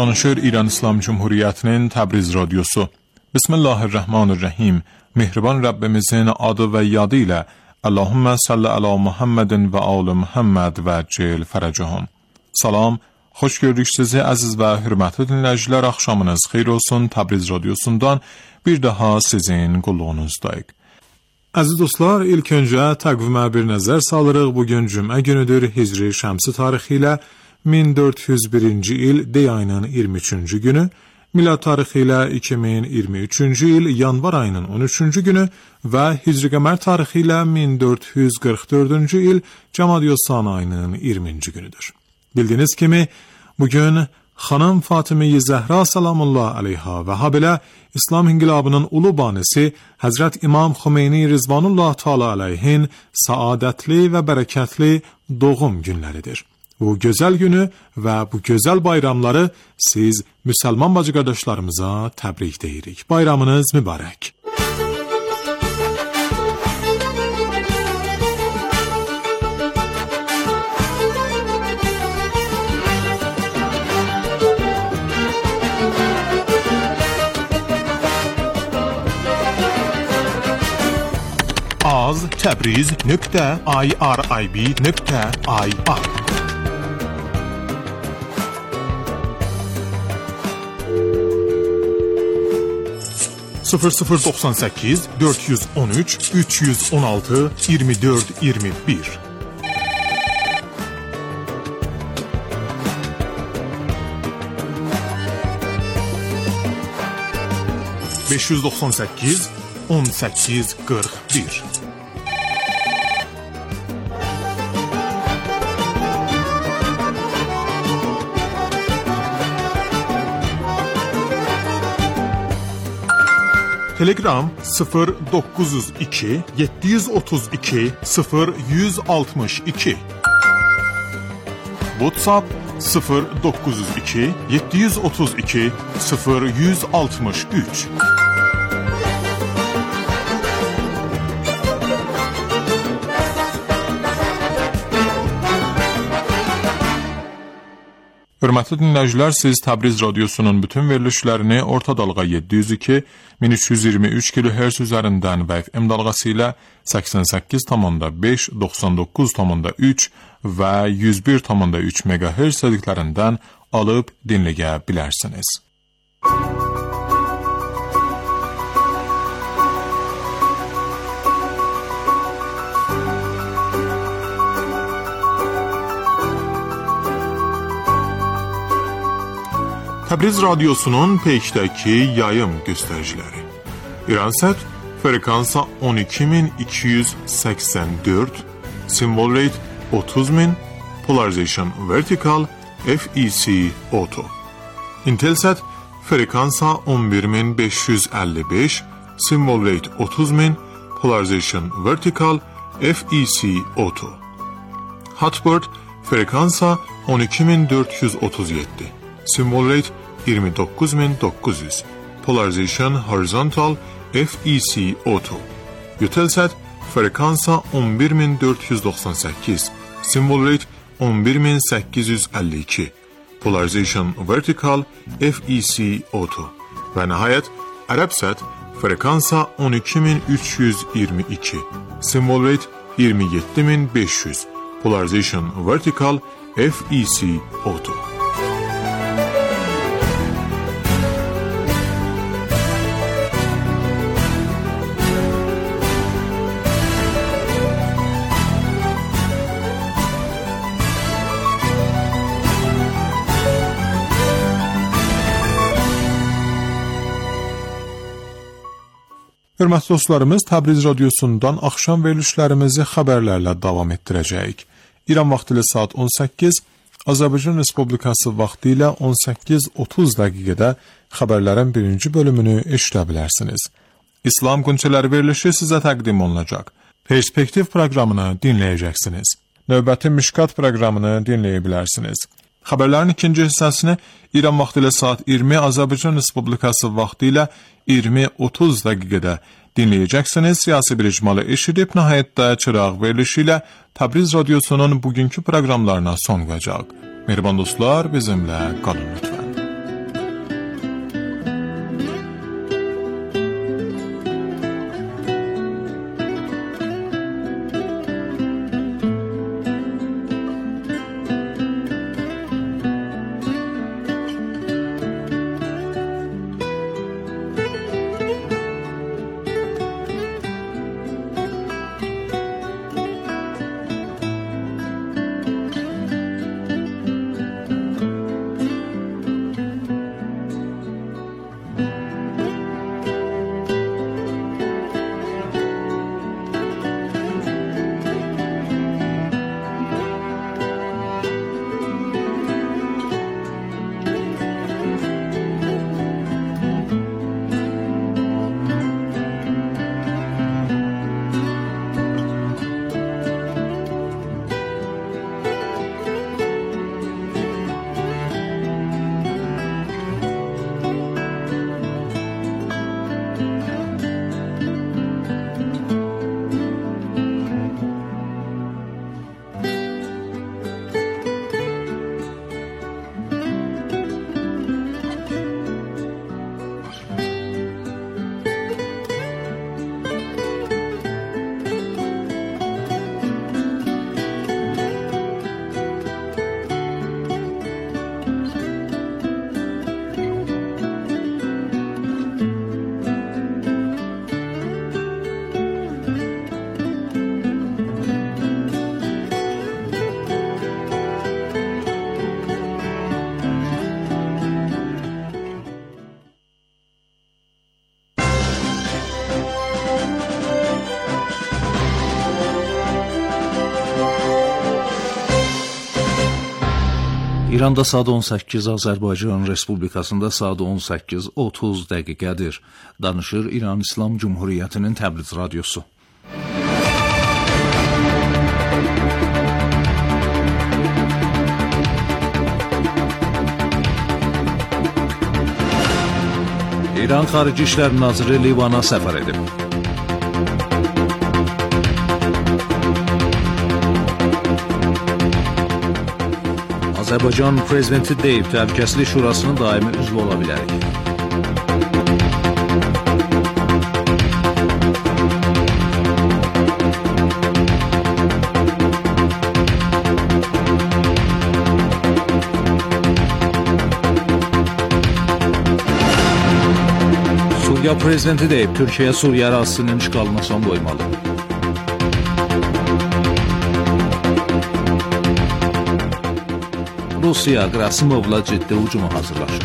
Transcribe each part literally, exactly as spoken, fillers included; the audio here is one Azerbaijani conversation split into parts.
Danışır İran İslam Cumhuriyeti'nin Təbriz Radyosu. Bismillahirrahmanirrahim. Mehriban Rabbimizin adı ve yadı ile Allahümme salli ala Muhammedin ve alı Muhammed ve cil feracahum. Salam, hoş gördük sizi aziz ve hürmetli dinleyiciler. Akşamınız xeyir olsun. Təbriz Radyosu'ndan bir daha sizin qulluğunuzdayıq. Aziz dostlar, ilk önce təqvimə bir nəzər salırıq. Bugün cümə günüdür. Hicri Şəmsi tarixi ilə min dörd yüz birinci il Dey ayının iyirmi üçüncü günü, Milad tarixi ilə iki min iyirmi üçüncü il Yanvar ayının on üçüncü günü və Hicri Qəmər tarixi ilə min dörd yüz qırx dördüncü il Cəmadiyyə-Sani ayının iyirminci günüdür. Bildiyiniz kimi, bugün Xanım Fatıme-i Zəhra salamullah aleyha və habelə İslam İnqilabının ulu banisi Həzrət İmam Xomeyni Rizvanullah Teala aleyhin saadətli və bərəkətli doğum günləridir. Bu gözəl günü və bu gözəl bayramları siz Müslüman bacı qardaşlarımıza təbrik deyirik. Bayramınız mübarək. az təbriz nöqtə irib nöqtə ir sıfır sıfır doksan sekiz dört yüz on üç üç yüz on altı yirmi dört yirmi bir beş yüz doksan sekiz on sekiz qırx bir Telegram sıfır dokuz yüz iki yedi yüz otuz iki sıfır yüz altmış iki WhatsApp sıfır dokuz yüz iki yedi yüz otuz iki sıfır yüz altmış üç Hörmətli dinləyicilər, siz Təbriz Radyosu'nun bütün verilişlərini orta dalğa yedi yüz iki min üç yüz iyirmi üç kilohertz üzərindən və F M dalğası ilə səksən səkkiz nöqtə beş, doxsan doqquz nöqtə üç və yüz bir nöqtə üç megahertz sədiklərindən alıb dinləyə bilərsiniz. Təbriz Radyosu'nun peykdəki yayım göstəriciləri. İransat frekansa on iki min iki yüz səksən dörd, symbol rate otuz min, polarization vertical, F E C auto. Intelsat frekansa on bir min beş yüz əlli beş, symbol rate otuz min, polarization vertical, F E C auto. Hotbird frekansa on iki min dörd yüz otuz yeddi, symbol rate iyirmi dokuz min dokuz yüz, polarization horizontal, F E C auto. Eutelsat frekansa on bir min dörd yüz doxsan səkkiz, symbol rate on bir min səkkiz yüz əlli iki, polarization vertical, F E C auto. Və nəhayət Arabsat frekansa on iki min üç yüz iyirmi iki, symbol rate iyirmi yeddi min beş yüz, polarization vertical, F E C auto. Hörmətli dostlarımız, Təbriz Radyosu'ndan axşam verilişlərimizi xəbərlərlə davam etdirəcəyik. İran vaxtı ilə saat on səkkiz, Azərbaycan Respublikası vaxtı ilə on səkkiz otuz dəqiqədə xəbərlərin birinci bölümünü eşidə bilərsiniz. İslam Qunçələri verilişi sizə təqdim olunacaq. Perspektiv proqramını dinləyəcəksiniz. Növbəti Mişkat proqramını dinləyə bilərsiniz. Xəbərlərin ikinci hissəsini İran vaxtı ilə saat iyirmi, Azərbaycan Respublikası vaxtı ilə iyirmi otuz dəqiqədə dinləyəcəksiniz. Siyasi bir icmalı eşidib, nəhayətdə çıraq verilişi ilə Təbriz Radyosu'nun bugünkü proqramlarına son qoyacaq. Mehriban dostlar, bizimlə qalın lütfən. İranda saat on səkkiz, Azərbaycan Respublikasında saat on səkkiz otuz dəqiqədir. Danışır İran İslam Cumhuriyyətinin Təbriz radiosu. İran Xarici İşlər Naziri Livana səfər edib. Azərbaycan prezidenti deyib, Təhlükəsizlik Şurasının daimi üzvü ola bilərik. Suriya prezidenti deyib, Türkiyə Suriya ərazisinin işğalına son qoymalı. Rusiya Qrasimovla ciddi hücuma hazırlaşır.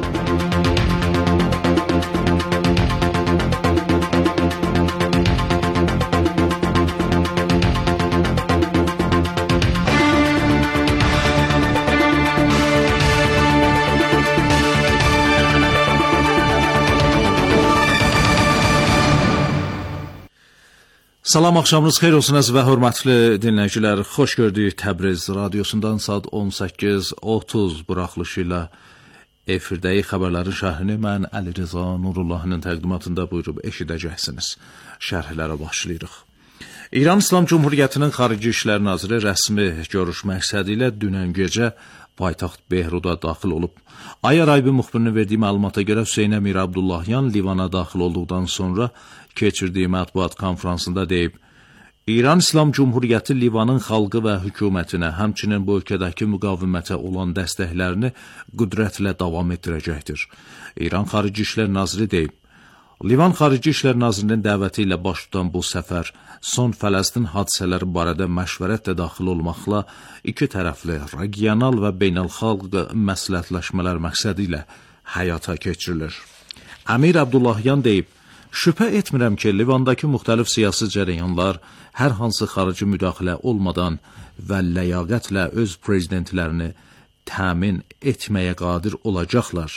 Salam, axşamınız xeyir olsun əziz və hörmətli dinləyicilər. Xoş gördük Təbriz radiosundan saat on səkkiz otuz buraxılışı ilə efirdəyi xəbərlərin şərhini mən Əli Rıza Nurullahının təqdimatında buyurub eşidəcəksiniz. Şərhlərə başlayırıq. İran İslam Cumhuriyyətinin Xarici İşlər Naziri rəsmi görüş məqsədi ilə dünən gecə paytaxt Behruda daxil olub. Ay Araybi müxbirinin verdiyi məlumata görə Hüseyn Əmir Abdullahyan Livana daxil olduqdan sonra keçirdiyi mətbuat konferansında deyib, İran İslam Cumhuriyyəti Livanın xalqı və hökumətinə, həmçinin bu ölkədəki müqavimətə olan dəstəklərini qüdrətlə davam etdirəcəkdir. İran Xarici İşlər Naziri deyib, Livan Xarici İşlər Nazirinin dəvəti ilə baş tutan bu səfər son Fələstin hadisələri barədə məşvərətlə daxil olmaqla iki tərəfli regional və beynəlxalq məsləhətləşmələr məqsədi ilə həyata keçirilir. Əmir Abdullahyan deyib, şübhə etmirəm ki, Livandakı müxtəlif siyasi cərəyanlar hər hansı xarici müdaxilə olmadan və ləyaqətlə öz prezidentlərini təmin etməyə qadir olacaqlar.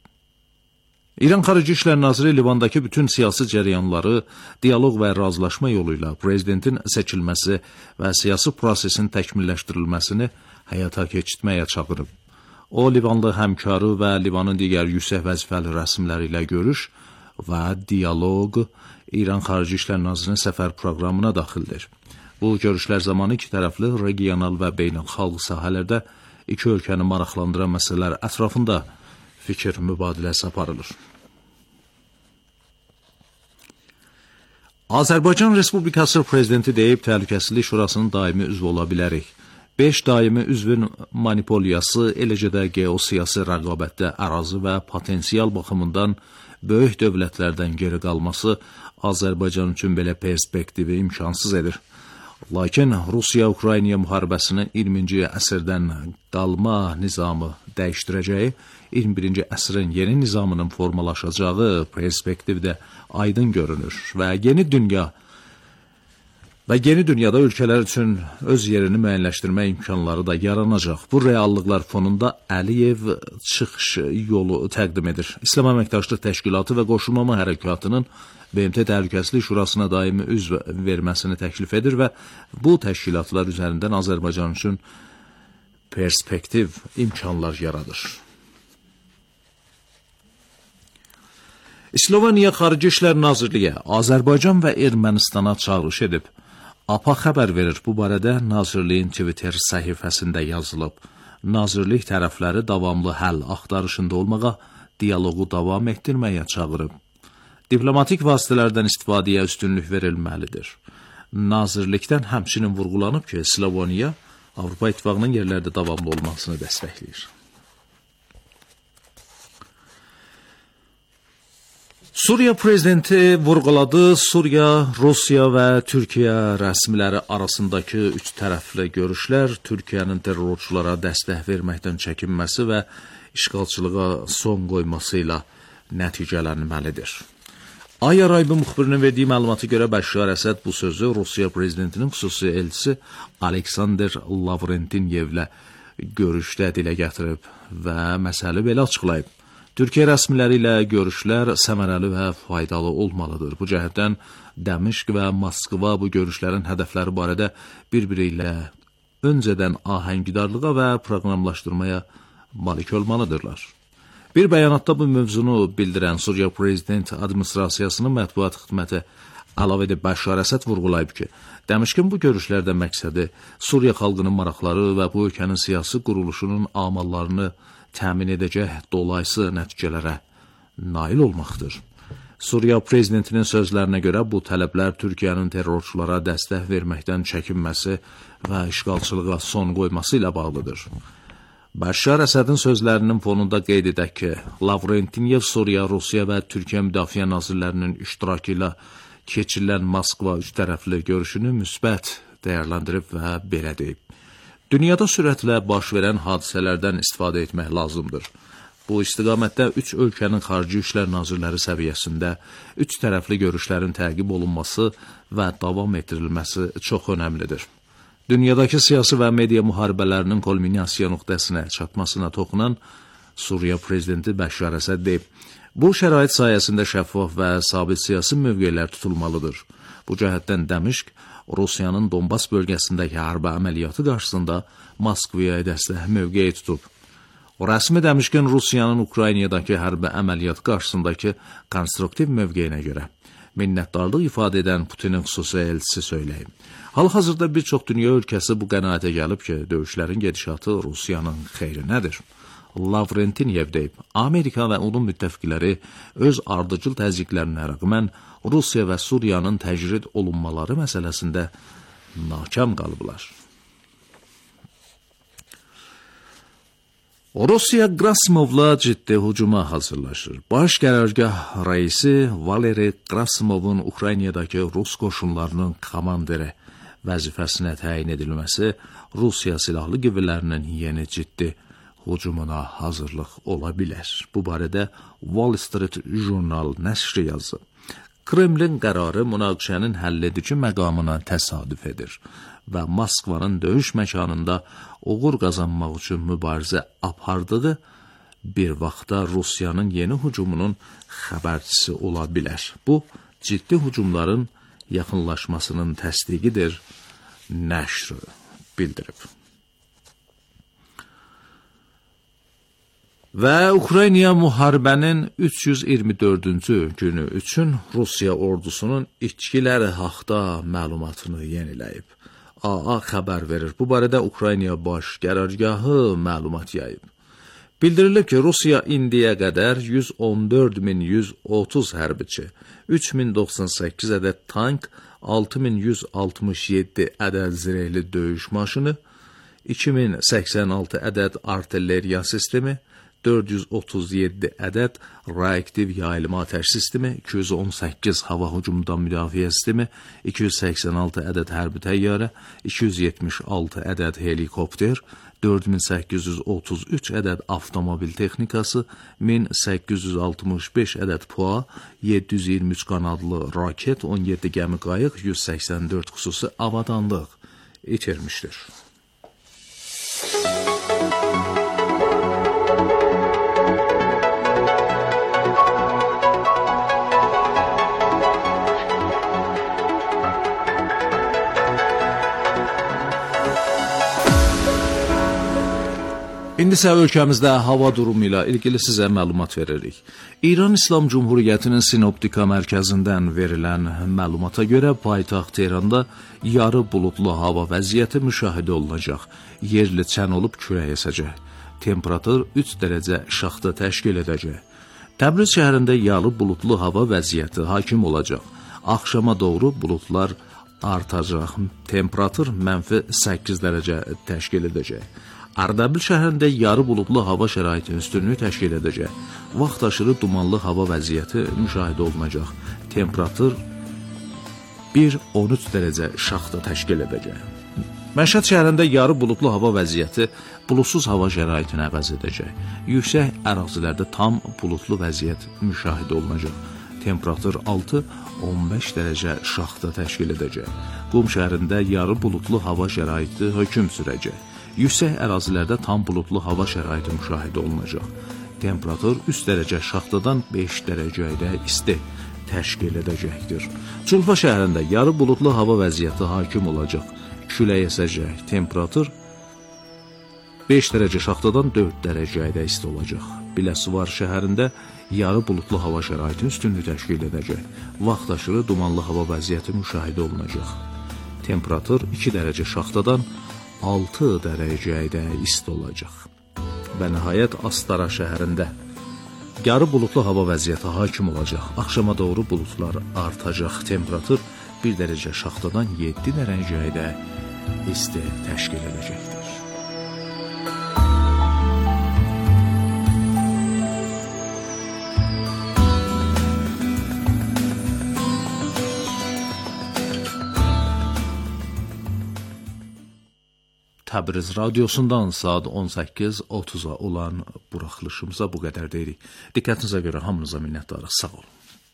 İran Xarici İşlər Naziri Livandakı bütün siyasi cərəyanları dialoq və razılaşma yolu ilə prezidentin seçilməsi və siyasi prosesin təkmilləşdirilməsini həyata keçirtməyə çağırıb. O, Livanlı həmkarı və Livanın digər yüksək vəzifəli rəsmiləri ilə görüş və dialoq İran Xarici İşlər Nazirinin səfər proqramına daxildir. Bu görüşlər zamanı iki tərəfli regional və beynəlxalq sahələrdə iki ölkəni maraqlandıran məsələlər ətrafında fikir mübadiləsi aparılır. Azərbaycan Respublikası prezidenti deyib, Təhlükəsizlik Şurasının daimi üzvü ola bilərik. Beş daimi üzvün manipulyası, eləcə də geosiyasi rəqabətdə ərazi və potensial baxımından böyük dövlətlərdən geri qalması Azərbaycan üçün belə perspektivi imkansız edir. Lakin Rusiya-Ukrayna müharibəsinin iyirminci əsrdən qalma nizamı dəyişdirəcəyi, iyirmi birinci əsrin yeni nizamının formalaşacağı perspektivdə aydın görünür və yeni dünya və yeni dünyada ölkələr üçün öz yerini müəyyənləşdirmə imkanları da yaranacaq. Bu reallıqlar fonunda Əliyev çıxış yolu təqdim edir. İslam Əməkdaşlıq Təşkilatı və Qoşulmama Hərəkatının B M T Təhlükəsizlik Şurasına daimi üzv verməsini təklif edir və bu təşkilatlar üzərindən Azərbaycan üçün perspektiv imkanlar yaradır. Sloveniya Xarici İşlər Nazirliyi Azərbaycan və Ermənistana çağırış edib. A P A xəbər verir, bu barədə Nazirliyin Twitter səhifəsində yazılıb. Nazirlik tərəfləri davamlı həll axtarışında olmağa, dialoqu davam etdirməyə çağırıb. Diplomatik vasitələrdən istifadəyə üstünlük verilməlidir. Nazirlikdən həmçinin vurğulanıb ki, Sloveniya Avropa İttifaqının yerlərdə davamlı olmasını dəstəkləyir. Suriya prezidenti vurğuladı, Suriya, Rusiya və Türkiyə rəsmiləri arasındakı üç tərəfli görüşlər Türkiyənin terrorçulara dəstək verməkdən çəkinməsi və işğalçılığa son qoyması ilə nəticələnməlidir. Ay Araybi müxbirinin verdiyi məlumata görə Bəşşar Əsəd bu sözü Rusiya prezidentinin xüsusi elçisi Aleksandr Lavrentiniyevlə görüşdə dilə gətirib və məsələ belə açıqlayıb. Türkiyə rəsmiləri ilə görüşlər səmərəli və faydalı olmalıdır. Bu cəhətdən Dəmişq və Moskva bu görüşlərin hədəfləri barədə bir-biri ilə öncədən ahəngdarlığa və proqramlaşdırmaya malik olmalıdırlar. Bir bəyanatda bu mövzunu bildirən Suriya Prezident Administrasiyasının mətbuat xidməti əlavə edib Bəşar Əsəd vurğulayıb ki, Dəmişqin bu görüşlərdə məqsədi Suriya xalqının maraqları və bu ölkənin siyasi quruluşunun amallarını təmin edəcək dolayısı nəticələrə nail olmaqdır. Suriya prezidentinin sözlərinə görə bu tələblər Türkiyənin terrorçulara dəstək verməkdən çəkinməsi və işğalçılığa son qoyması ilə bağlıdır. Bəşar Əsədin sözlərinin fonunda qeyd edək ki, Lavrentinyev Suriya, Rusiya və Türkiyə müdafiə nazirlərinin iştirakı ilə keçirilən Moskva üç tərəfli görüşünü müsbət dəyərləndirib və belə deyib. Dünyada sürətlə baş verən hadisələrdən istifadə etmək lazımdır. Bu istiqamətdə üç ölkənin xarici işlər nazirləri səviyyəsində üç tərəfli görüşlərin təqib olunması və davam etdirilməsi çox önəmlidir. Dünyadakı siyasi və media müharibələrinin kulminasiya nöqtəsinə çatmasına toxunan Suriya prezidenti Bəşar Əsəd deyib, bu şərait sayəsində şəffaf və sabit siyasi mövqelər tutulmalıdır. Bu cəhətdən Dəmişq Rusiyanın Donbas bölgəsindəki hərbi əməliyyatı qarşısında Moskvaya dəstək mövqeyi tutub. Rəsmi Dəmişqin Rusiyanın Ukraynadakı hərbi əməliyyat qarşısındakı konstruktiv mövqeyinə görə minnətdarlıq ifadə edən Putinin xüsusi elçisi söyləyib. Hal-hazırda bir çox dünya ölkəsi bu qənaətə gəlib ki, döyüşlərin gedişatı Rusiyanın xeyrinədir. Lavrentinyev deyib, Amerika və onun müttəfiqləri öz ardıcıl təzyiqlərinə rəğmən Rusiya və Suriyanın təcrid olunmaları məsələsində nakam qalıblar. Rusiya Qrasimovla ciddi hücuma hazırlaşır. Baş qərargah rəisi Valeri Qrasimovun Ukraynadakı Rus qoşunlarının komandiri vəzifəsinə təyin edilməsi Rusiya silahlı qüvvələrinin yeni ciddi hücumuna hazırlıq ola bilər. Bu barədə Wall Street Journal nəşri yazıb. Kremlin qərarı münaqişənin həlledici məqamına təsadüf edir və Moskvanın döyüş məkanında uğur qazanmaq üçün mübarizə apardığı bir vaxtda Rusiyanın yeni hücumunun xəbərçisi ola bilər. Bu, ciddi hücumların yaxınlaşmasının təsdiqidir, nəşr bildirib. Və Ukrayna müharibənin üç yüz iyirmi dördüncü günü üçün Rusiya ordusunun itkiləri haqda məlumatını yeniləyib. A A xəbər verir. Bu barədə Ukrayna baş qərargahı məlumat yayıb. Bildirilib ki, Rusiya indiyə qədər yüz on dörd min yüz otuz hərbiçi, üç min doxsan səkkiz ədəd tank, altı min yüz altmış yeddi ədəd zirehli döyüş maşını, iki min səksən altı ədəd artilleriya sistemi, dörd yüz otuz yeddi ədəd reaktiv yayılma atəş sistemi, iki yüz on səkkiz hava hücumundan müdafiə sistemi, iki yüz səksən altı ədəd hərbi təyyarə, iki yüz yetmiş altı ədəd helikopter, dörd min səkkiz yüz otuz üç ədəd avtomobil texnikası, min səkkiz yüz altmış beş ədəd P U A, yeddi yüz iyirmi üç qanadlı raket, on yeddi gəmi qayıq, yüz səksən dörd xüsusi avadanlıq itirmişdir. İndi isə ölkəmizdə hava durumu ilə ilgili sizə məlumat veririk. İran İslam Cumhuriyyətinin Sinoptika mərkəzindən verilən məlumata görə paytaxt Tehranda yarı buludlu hava vəziyyəti müşahidə olunacaq. Yerli çən olub külək əsəcək. Temperatur üç dərəcə şaxta təşkil edəcək. Təbriz şəhərində yarı buludlu hava vəziyyəti hakim olacaq. Axşama doğru buludlar artacaq. Temperatur mənfi səkkiz dərəcə təşkil edəcək. Ardabil şəhərində yarı buludlu hava şəraiti üstünlüyü təşkil edəcək. Vaxt aşırı dumanlı hava vəziyyəti müşahidə olunacaq. Temperatur bir on üç dərəcə şaxta təşkil edəcək. Məşhəd şəhərində yarı buludlu hava vəziyyəti buludsuz hava şəraitini əvəz edəcək. Yüksək ərazilərdə tam buludlu vəziyyət müşahidə olunacaq. Temperatur altı on beş dərəcə şaxta təşkil edəcək. Qum şəhərində yarı buludlu hava şəraiti hökm sürəcək. Yüksək ərazilərdə tam buludlu hava şəraiti müşahidə olunacaq. Temperatur üç dərəcə şaxtadan beş dərəcəyə isti təşkil edəcəkdir. Culfa şəhərində yarı buludlu hava vəziyyəti hakim olacaq. Külək əsəcək. Temperatur beş dərəcə şaxtadan dörd dərəcəyə isti olacaq. Biləsuvar şəhərində yarı buludlu hava şəraiti üstünlük təşkil edəcək. Vaxt aşırı dumanlı hava vəziyyəti müşahidə olunacaq. Temperatur iki dərəcə şaxtadan altı dərəcəyə isti olacaq. Və nəhayət Astara şəhərində yarı buludlu hava vəziyyəti hakim olacaq. Axşama doğru buludlar artacaq. Temperatur bir dərəcə şaxtadan yeddi dərəcəyə isti təşkil edəcəkdir. Təbriz radiosundan saat on səkkiz otuz'a olan buraxılışımıza bu qədər deyirik. Diqqətinizə görə hamınıza minnətdarıq. Sağ olun.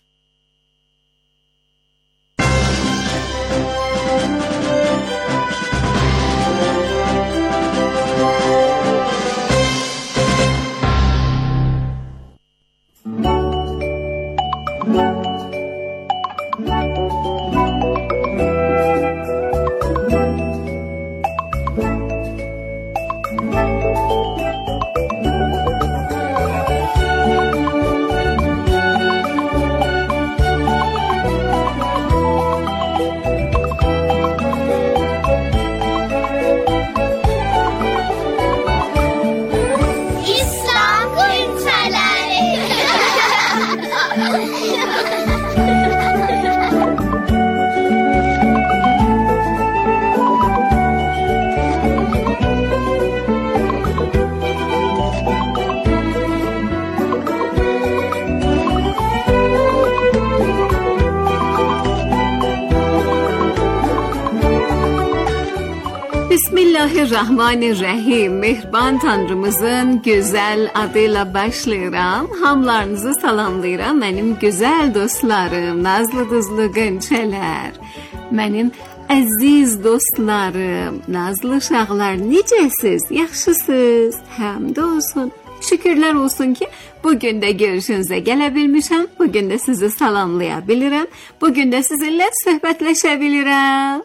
Bismillahirrahmanirrahim. Mehriban Tanrımızın gözəl adıyla başlayıram. Hamlarınızı salamlayıram. Mənim gözəl dostlarım, nazlı duzlu qönçələr, mənim əziz dostlarım, nazlı uşaqlar, necəsiz? Yaxşısınız? Həmd olsun. Şükürlər olsun ki, bugün də görüşünüzə gələ bilmişəm. Bugün də sizi salamlaya bilirəm. Bugün də sizinlə söhbətləşə bilirəm.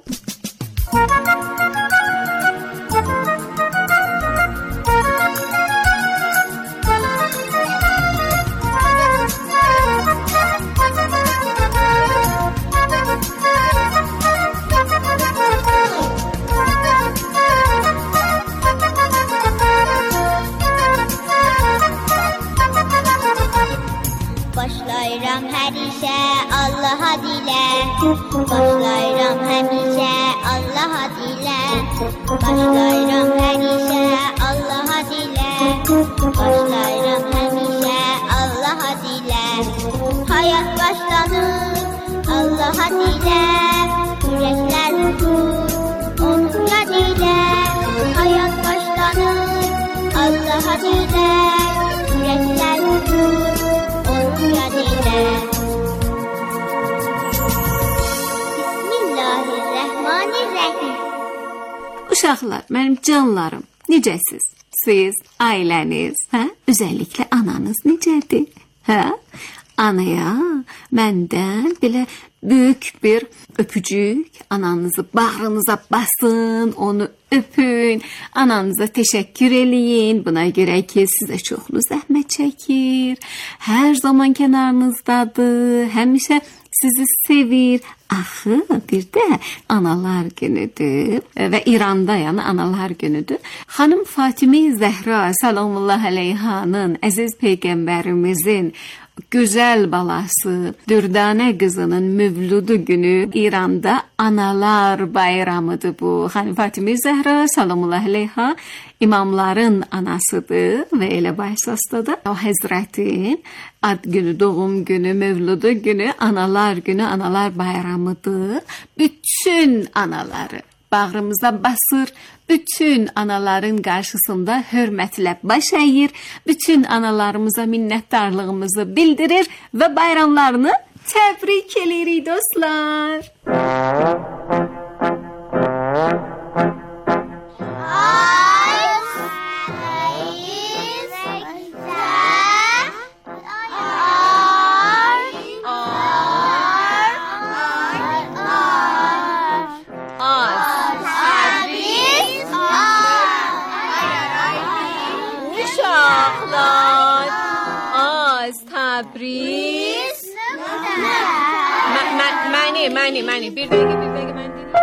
Başlayıram hər işə Allaha dilə, başlayıram həmişə Allaha dilə, başlayıram hər işə Allaha dilə, başlayıram həmişə Allaha dilə. Hayat başlanır Allaha dilə, ürəklər tutur onun yad ilə. Hayat başlanır Allaha dilə, ürəklər tutur Bismillahirrahmanirrahim. Uşaqlar, mənim canlarım, necəsiz? Siz, ailəniz, hə? Özəlliklə ananız necədir? Hə? Anaya məndən belə böyük bir öpücük, ananızı bağrınıza basın, onu öpün, ananıza təşəkkür eləyin. Buna görə ki, sizə çoxlu zəhmət çəkir, hər zaman kənarınızdadır, həmişə sizi sevir. Axı, bir də analar günüdür və İranda yəni analar günüdür. Xanım Fatimə Zəhra sallallahu əleyhanın, əziz peyğəmbərimizin gözəl balası Dürdanə qızının mövludu günü İranda analar bayramıdır bu. Xanım Fatimə Zəhra sallallahu əleyha imamların anasıdır və elə başsasda da o həzrətin ad günü, doğum günü, mövludu günü, analar günü, analar bayramıdır. Bütün anaları bağrımıza basır, bütün anaların qarşısında hörmətlə baş əyir, bütün analarımıza minnətdarlığımızı bildirir və bayramlarını təbrik edirik dostlar. تبریز معنی معنی معنی bir dakika bir dakika ben dinleyeyim.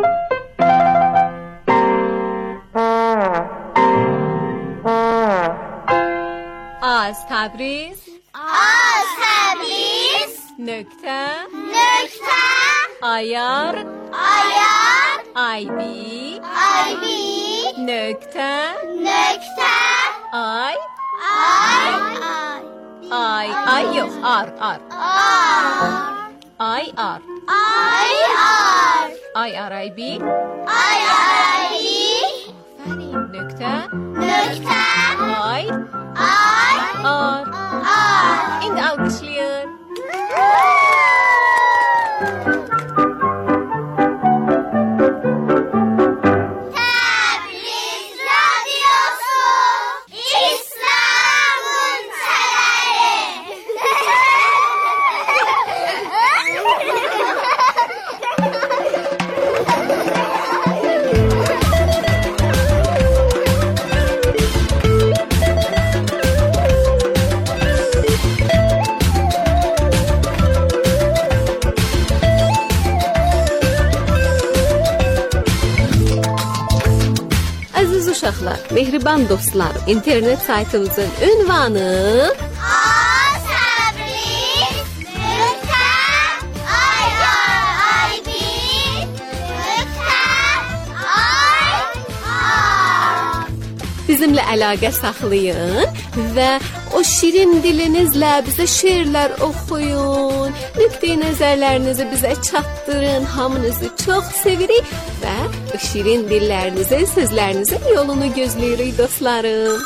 Az Tabriz Az Tabriz nokta nokta ayar ayar ib ib nokta nokta ay ay ay ay yok ar ar ar ay ar ay ar ay ar ib ay ib nokta nokta ay ay ar ar. Şimdi alkışlayın. Təbriz Radiosu İslamın sərləri. Aziz uşaqlar, mehriban dostlar, internet saytımızın ünvanı Az Təbriz nöqtə ayar ib nöqtə ayar. bizimle əlaqə saxlayın və o şirin dilinizlə bizə şeirlər oxuyun. Nüqteyi nəzərlərinizi bizə çatdırın. Hamınızı çox sevirik və o şirin dillərinizin, sözlərinizin yolunu gözləyirik dostlarım.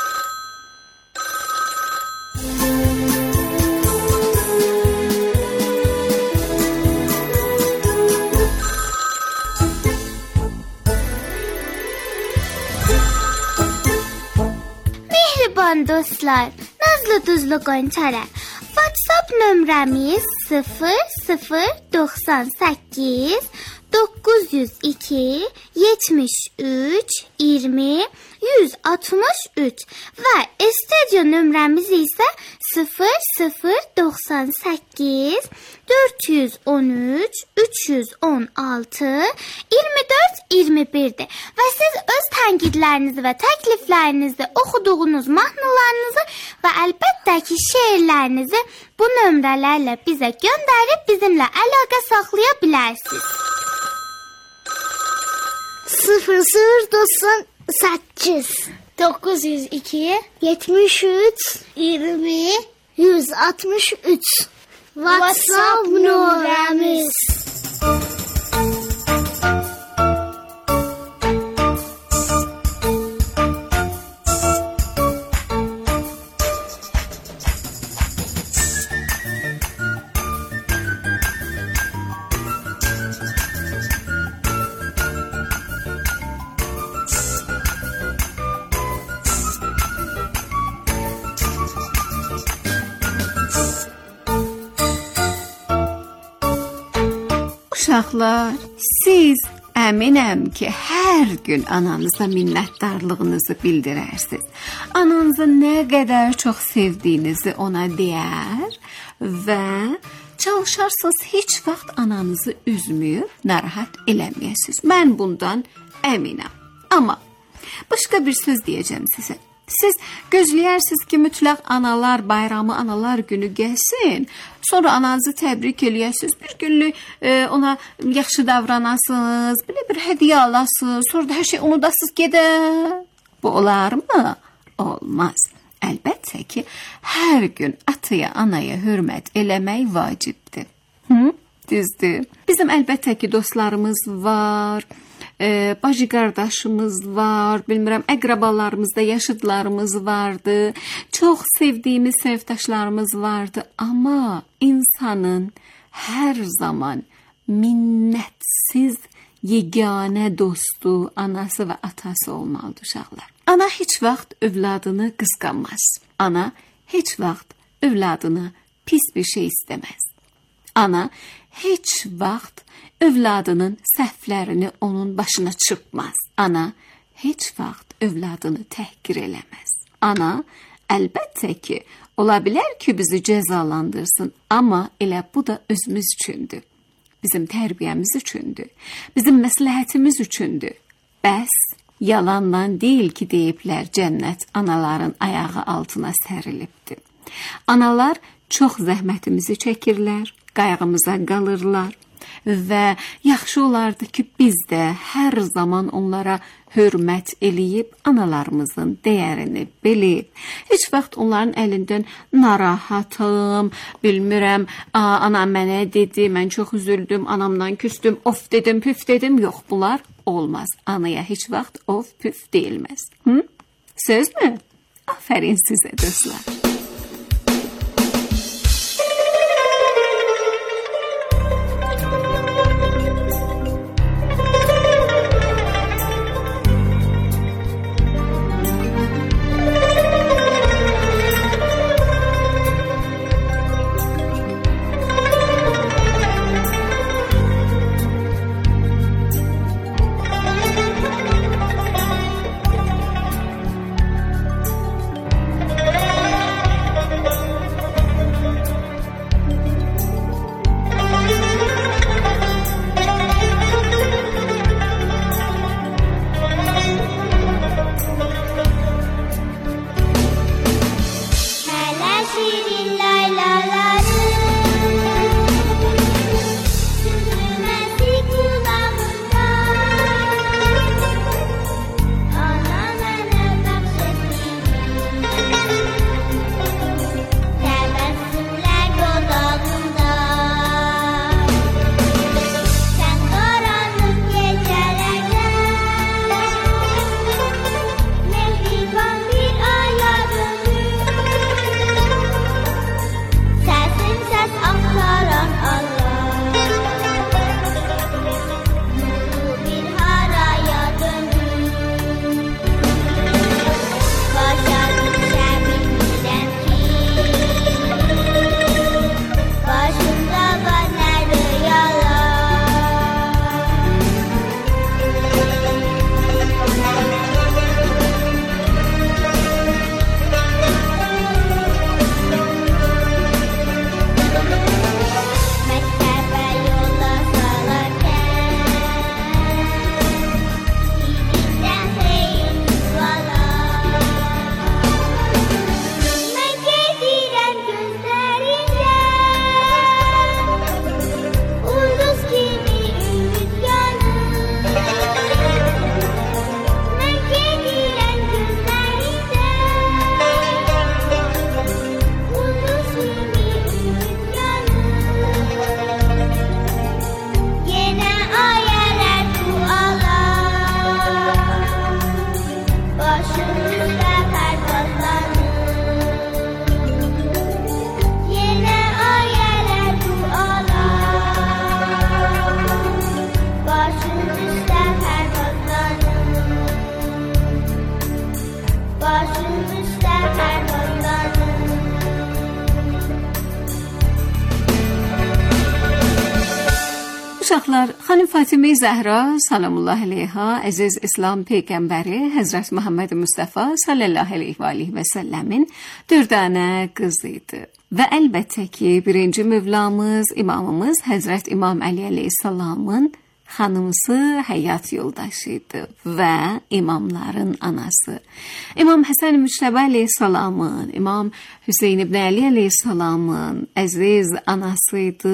Mehriban dostlar, nazlı duzlu qonçalar. WhatsApp nömrəmiz sıfır sıfır doxsan səkkiz doqquz yüz iki yetmiş üç iyirmi yüz altmış üç və studio nömrəmiz isə sıfır sıfır doxsan səkkiz dörd yüz on üç üç yüz on altı iyirmi dörd iyirmi birdir. Və siz öz tənqidlərinizi və təkliflərinizi, oxuduğunuz mahnılarınızı və əlbəttə ki şeirlərinizi bu nömrələrlə bizə göndərib bizimlə əlaqə saxlaya bilərsiniz. sıfır sıfır doxsan səkkiz doqquz yüz iki yetmiş üç iyirmi yüz altmış üç WhatsApp nömrəmiz. Uşaqlar, siz əminəm ki, hər gün ananıza minnətdarlığınızı bildirərsiniz. Ananızı nə qədər çox sevdiyinizi ona deyər və çalışarsınız heç vaxt ananızı üzməyib narahat eləməyəsiniz. Mən bundan əminəm. Amma başqa bir söz deyəcəm sizə. Siz gözləyirsiniz ki, mütləq analar bayramı, analar günü gəlsin. Sonra ananızı təbrik eləyəsiniz. Bir günlük e, ona yaxşı davranasınız, belə bir hədiyyə alasınız. Sonra da hər şey unudasınız gedə. Bu olar mı? Olmaz. Əlbəttə ki, hər gün ataya, anaya hörmət eləmək vacibdir. Hı? Düzdür. Bizim əlbəttə ki, dostlarımız var. Ee, bacı qardaşımız var, bilmirəm, əqrabalarımızda yaşıdlarımız vardı, çox sevdiyimiz sevdaşlarımız vardı, amma insanın hər zaman minnətsiz yeganə dostu, anası və atası olmalıdır uşaqlar. Ana heç vaxt övladını qısqanmaz. Ana heç vaxt övladını pis bir şey istəməz. Ana heç vaxt övladının səhvlərini onun başına çırpmaz. Ana heç vaxt övladını təhqir eləməz. Ana əlbəttə ki, Ola bilər ki, bizi cəzalandırsın, amma elə bu da özümüz üçündür. Bizim tərbiyəmiz üçündür. Bizim məsləhətimiz üçündür. Bəs yalanla deyil ki, deyiblər cənnət anaların ayağı altına sərilibdir. Analar çox zəhmətimizi çəkirlər, qayğımıza qalırlar və yaxşı olardı ki, biz də hər zaman onlara hörmət eləyib analarımızın dəyərini bilib. Heç vaxt onların əlindən narahatım, bilmirəm, anam mənə dedi, mən çox üzüldüm, anamdan küstüm, of dedim, püf dedim. Yox, bunlar olmaz. Anaya heç vaxt of püf deyilməz. Hı? Söz mü? Afərin sizə dostlar. Uşaqlar, xanım Fatimə Zəhra sallallahu əleyha, əziz İslam peyğəmbəri Həzrət Muhammed Mustafa sallallahu əleyhi və alihi və səlləmin dürdanə qızı idi. Və əlbəttə ki, birinci mövlamız, imamımız Həzrət İmam Əli əleyhissalamın xanımsı, həyat yoldaşı idi və imamların anası. İmam Həsən Müçtəbə əleyhissalamın, İmam Hüseyn ibn Əli əleyhissalamın əziz anası idi.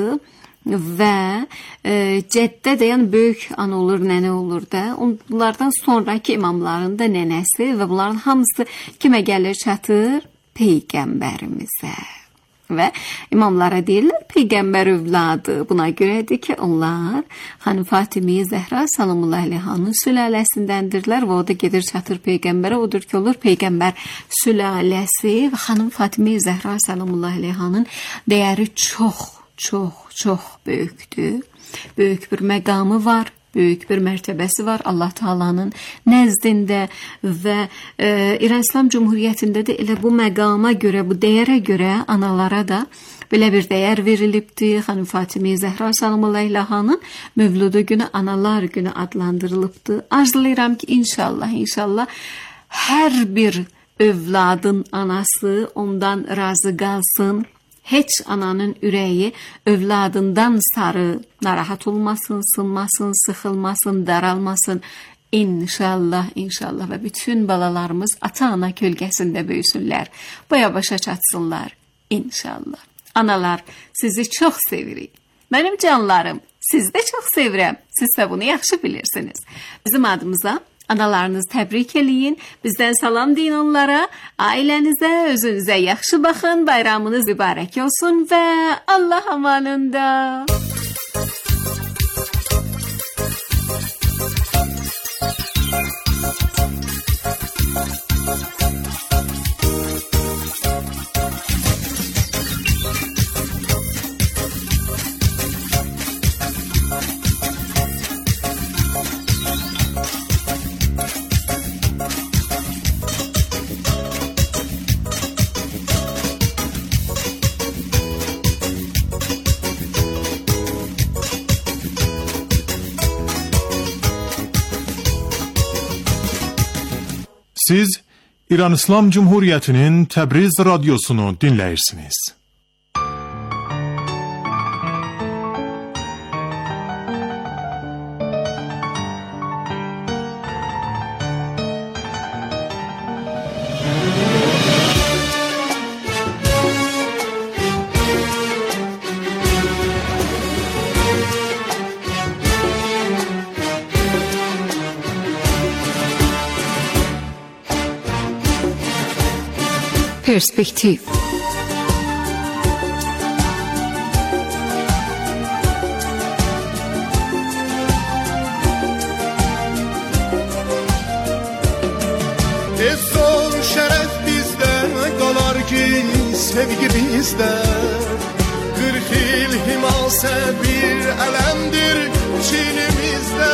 Və e, cəddə də, yəni böyük ana olur, nənə olur da, onlardan sonraki imamların da nənəsi və bunların hamısı kimə gəlir çatır? Peyğəmbərimizə. Və imamlara deyirlər peyğəmbər övladı. Buna görədir ki, onlar xanım Fatimə Zəhra sallallahu əleyhanın sülaləsindəndirlər və o da gedir çatır peyğəmbərə. Odur ki, olur peyğəmbər sülaləsi və xanım Fatimə Zəhra sallallahu əleyhanın dəyəri çox Çox, çox böyükdür. Böyük bir məqamı var, böyük bir mərtəbəsi var Allah Taala'nın nəzdində və e, İran İslam Cumhuriyyətində də elə bu məqama görə, bu dəyərə görə analara da belə bir dəyər verilibdir. Xanım Fatimə Zəhra sallallahu əleyhanın mövludu günü Analar günü adlandırılıbdır. Arzulayıram ki, inşallah, inşallah hər bir övladın anası ondan razı qalsın. Heç ananın ürəyi övladından sarı narahat olmasın, sınmasın, sıxılmasın, daralmasın. İnşallah, inşallah və bütün balalarımız ata-ana kölgəsində böyüsünlər. Baya başa çatsınlar. İnşallah. Analar, sizi çox sevirik. Mənim canlarım, sizi də çox sevirəm. Siz də bunu yaxşı bilirsiniz. Bizim adımıza analarınızı təbrik eləyin. Bizdən salam deyin onlara. Ailənizə, özünüzə yaxşı baxın. Bayramınız mübarək olsun və Allah amanında. Siz İran İslam Cumhuriyeti'nin Təbriz radyosunu dinləyirsiniz. Perspektiv. Ezzor şərəf bizdə qalar ki, sevgi bizdə. Qırx il himasə bir ələmdir çilimizdə.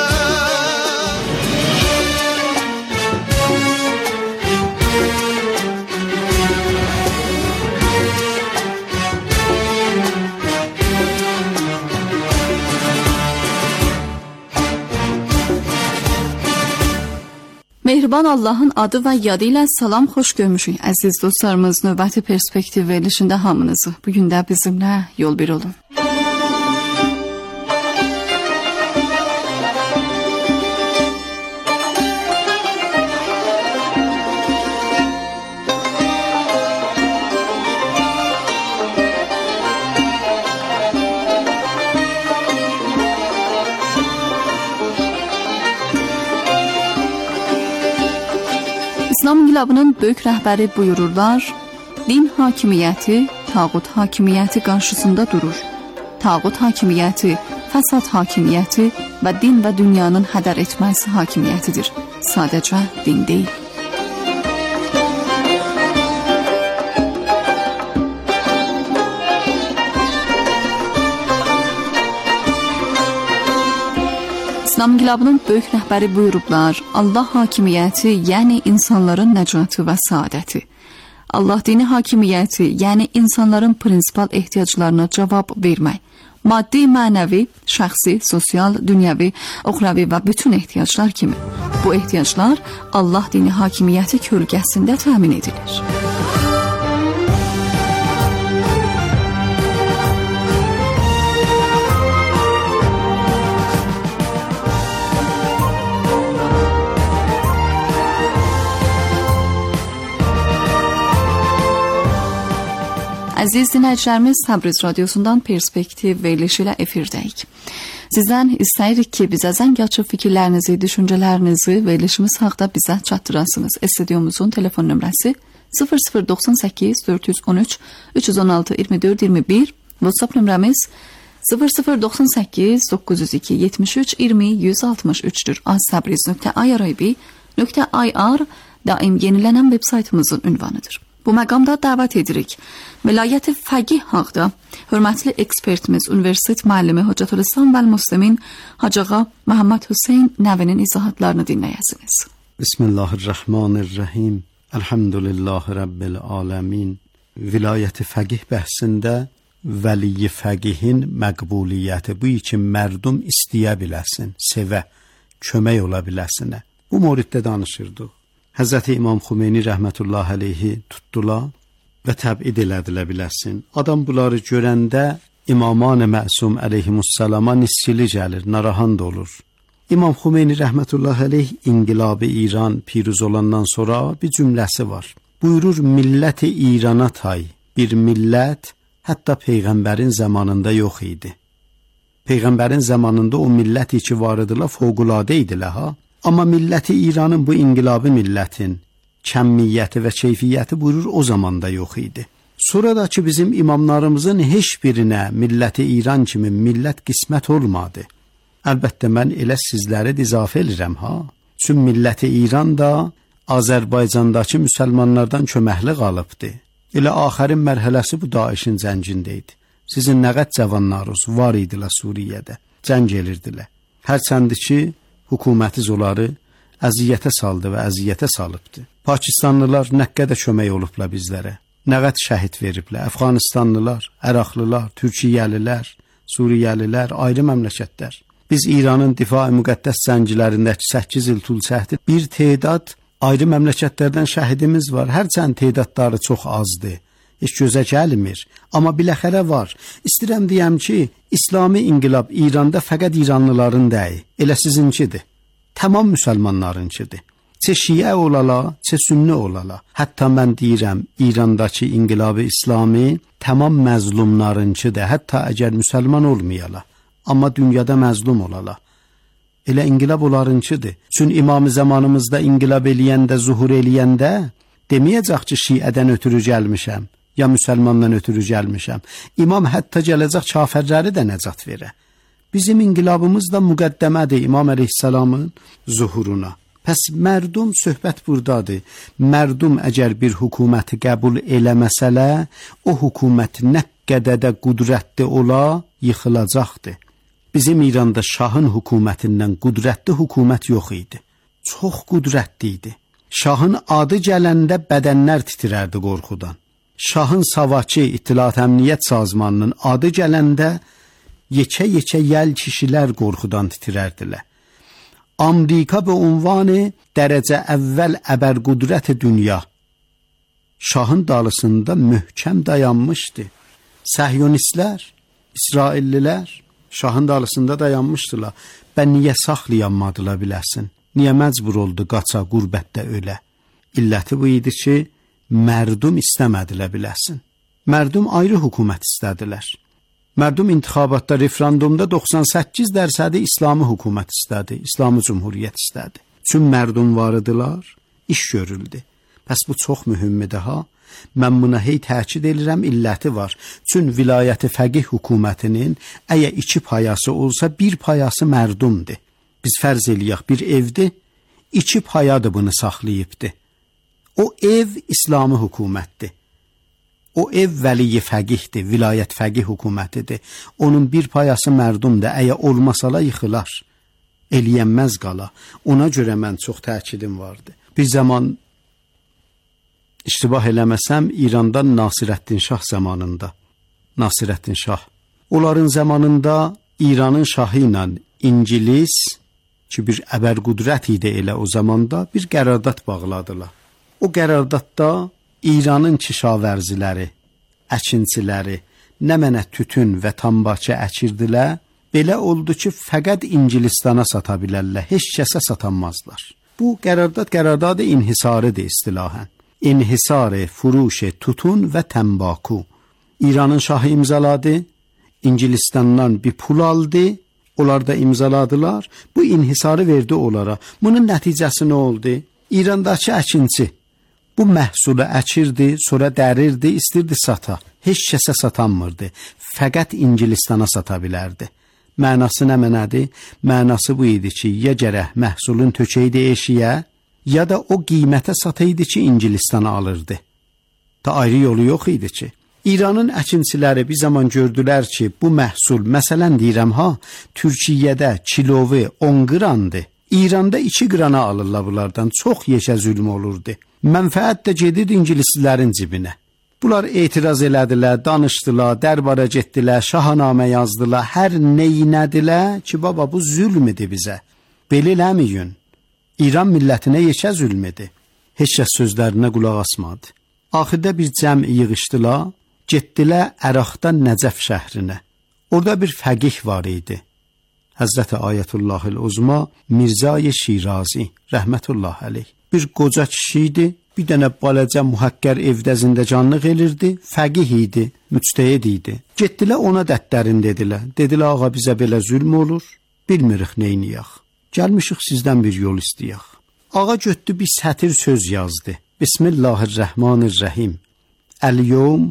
Mehriban Allahın adı və yadı ilə salam, xoş görmüşük. Əziz dostlarımız, növbəti perspektiv verilişində hamınızı bugün də bizimlə yol bir olun. İslam inqilabının böyük rəhbəri buyururlar, din hakimiyyəti, tağut hakimiyyəti qarşısında durur. Tağut hakimiyyəti, fəsad hakimiyyəti və din və dünyanın hədər etməsi hakimiyyətidir. Sadəcə din deyil. İslam inqilabının böyük rəhbəri buyurublar, Allah hakimiyyəti, yəni insanların nəcatı və saadəti. Allah dini hakimiyyəti, yəni insanların prinsipal ehtiyaclarına cavab vermək. Maddi, mənəvi, şəxsi, sosial, dünyəvi, uxravi və bütün ehtiyaclar kimi. Bu ehtiyaclar Allah dini hakimiyyəti kölgəsində təmin edilir. Əziz dinləyicilərimiz, Təbriz radiosundan perspektiv verilişi ilə efirdəyik. Sizdən istəyirik ki, bizə zəng açıb fikirlərinizi, düşüncələrinizi verilişimiz haqda bizə çatdırasınız. Estudiyomuzun telefon nömrəsi sıfır sıfır doxsan səkkiz dörd yüz on üç üç yüz on altı iyirmi dörd iyirmi bir, WhatsApp nömrəmiz sıfır sıfır doxsan səkkiz doqquz yüz iki yetmiş üç iyirmi yüz altmış üçdür. aztabriz nöqtə i r i b nöqtə i r daim yenilənən veb saytımızın ünvanıdır. Bu məqamda dəvət edirik. Vilayət-i Fəqih haqda hörmətli ekspertimiz, Universitet müəllimi Hocətülislam və Müslimin Hacıağa Məhəmməd Hüseyn Nəvinin izahatlarını dinləyəsiniz. Bismillahirrahmanirrahim. Elhamdülillahi Rabbil aləmin. Vilayət-i Fəqih bəhsində vəli fəqihin məqbuliyyəti, bu ki, mərdum istəyə biləsin, sevə, kömək ola biləsinə. Bu moriddə danışırdıq. Həzrəti İmam Xümeyni rəhmətullah əleyhi tutdular və təbid elədilər biləsin. Adam bunları görəndə İmaman-ı Məsum əleyhimussalama nisçili gəlir, narahat olur. İmam Xümeyni rəhmətullah əleyh İnqilab-ı İran piruz olandan sonra bir cümləsi var. Buyurur, millət-i İrana tay bir millət hətta Peyğəmbərin zamanında yox idi. Peyğəmbərin zamanında o millət ki var idilər, fövqəladə idilər ha. Amma millət-i İranın bu inqilabı millətin kəmmiyyəti və keyfiyyəti buyurur o zamanda yox idi. Sonra da ki bizim imamlarımızın heç birinə millət-i İran kimi millət qismət olmadı. Əlbəttə mən elə sizləri izafə edirəm ha. Çün millət-i İran da Azərbaycandakı müsəlmanlardan köməkli qalıbdı. Elə axərin mərhələsi bu Daişin zəncində idi. Sizin nə qədər cavanlarınız var idilər Suriyədə, cəng edirdilər. Hərçəndi ki hökumətiz onları əziyyətə saldı və əziyyətə salıbdı. Pakistanlılar nə qədər kömək olublar bizlərə. Nə qədər şəhid veriblər. Əfqanistanlılar, Əraqlılar, Türkiyəlilər, Suriyəlilər, ayrı məmləkətlər. Biz İranın difai müqəddəs zəncilərindəki səkkiz il tul çəkdi. Bir tedad ayrı məmləkətlərdən şəhidimiz var. Hərçənd tedadları çox azdır. Heç gözə gəlmir. Amma biləxərə var. İstəyirəm deyəm ki, İslami inqilab İranda fəqət İranlıların deyil. Elə sizinkidir. Tamam müsəlmanlarınkidir. Çə şiə olala, çə sünni olala. Hətta mən deyirəm, İrandakı inqilab-ı İslami tamam məzlumlarınkidir. Hətta əgər müsəlman olmayala. Amma dünyada məzlum olala. Elə inqilab onlarınkidir. Çün imam-ı zamanımızda inqilab eləyəndə, zuhur eləyəndə deməyəcək ki, şiədən ötürü gəlmişəm, ya müsəlmandan ötürü gəlmişəm. İmam hətta gələcək kafirləri də nəcat verə. Bizim inqilabımız da müqəddəmədir İmam əleyhissalamın zuhuruna. Pəs mərdum söhbət buradadır. Mərdum əgər bir hökuməti qəbul eləməsələ, o hökumət nə qədər də qüdrətli ola, yıxılacaqdır. Bizim İranda şahın hökumətindən qüdrətli hökumət yox idi. Çox qüdrətli idi. Şahın adı gələndə bədənlər titrərdi qorxudan. Şahın savakı İttilat Əmniyyət Sazmanının adı gələndə yekə-yekə yəl kişilər qorxudan titrərdilər. Amerika be unvanı dərəcə əvvəl əbər qüdrət dünya şahın dalısında möhkəm dayanmışdı. Səhyonistlər, İsraillilər şahın dalısında dayanmışdılar. Bə niyə saxlayanmadılar biləsin? Niyə məcbur oldu qaça, qürbətdə ölə? İlləti bu idi ki, mərdum istəmədilər biləsin. Mərdum ayrı hökumət istədilər. Mərdum intixabatda, referendumda doxsan səkkiz dərəcədi İslami hökumət istədi, İslami Cumhuriyyət istədi. Çün mərdum varıdılar, iş görüldü. Pəs bu çox mühümmidir ha. Mən buna hey təkid edirəm, illəti var. Çün vilayəti fəqih hökumətinin əgər iki payası olsa, bir payası mərdumdur. Biz fərz eləyək, bir evdir, iki payadır bunu saxlayıbdır. O ev İslami hökumətdir. O ev vəliyi fəqihdir, vilayət fəqih hökumətidir. Onun bir payası mərdumdur, əgər olmasala yıxılar. Eləyənməz qala. Ona görə mən çox təkidim vardı. Bir zaman İştibah eləməsəm, İrandan Nasirəddin Şah zamanında, Nasirəddin Şah, onların zamanında İranın şahı ilə İngilis, ki bir əbər qüdrət idi elə o zamanda, bir qərardat bağladılar. O qərardatda İranın kişavərziləri, əkinçiləri, nə mənə tütün və tambakı əkirdilər, belə oldu ki, fəqət İngilistana sata bilərlər, heç kəsə satanmazlar. Bu qərardat qərardadı inhisarıdır istilahən. İnhisarı, furuşu, tutun və təmbaku. İranın şahı imzaladı, İngilistandan bir pul aldı, onlar da imzaladılar, bu inhisarı verdi onlara. Bunun nəticəsi nə oldu? İrandakı əkinçi bu məhsulu əkirdi, sonra dərirdi, istirdi sata. Heç kəsə satanmırdı, fəqət İngilistana sata bilərdi. Mənası nə mənədir? Mənası bu idi ki, ya gərək məhsulun tökəydi eşiyə, ya da o qiymətə sataydı ki, İngilistana alırdı. Da ayrı yolu yox idi ki. İranın əkinçiləri bir zaman gördülər ki, bu məhsul, məsələn deyirəm ha, Türkiyədə kilovu on qrandı. İranda iki qrana alırlar bunlardan, çox yeşə zülm olurdu. Mənfəət də gedirdi İngilislərin cibinə. Bunlar etiraz elədilər, danışdılar, dərbara getdilər, şahanamə yazdılar, hər neynədilər ki, baba bu zülm idi bizə. Belə eləməyin. İran millətinə yeşə zülm idi. Heç kəs sözlərinə qulaq asmadı. Axırda bir cəm yığışdılar, getdilər Əraqdan Nəcəf şəhrinə. Orada bir fəqih var idi. Həzrət Ayətullahil Uzma Mirzə Şirazi rəhmətullah əleyh. Bir qoca kişi idi, bir dənə balaca muhakkər evdə zindəcanlıq elirdi, fəqih idi, müctəhid idi. Getdilər ona dərdlərin dedilər. Dedilər ağa bizə belə zülm olur, bilmirik neyniyək. Gəlmişik sizdən bir yol istəyək. Ağa götdü bir sətir söz yazdı. Bismillahirrahmanirrahim. Əl-yevm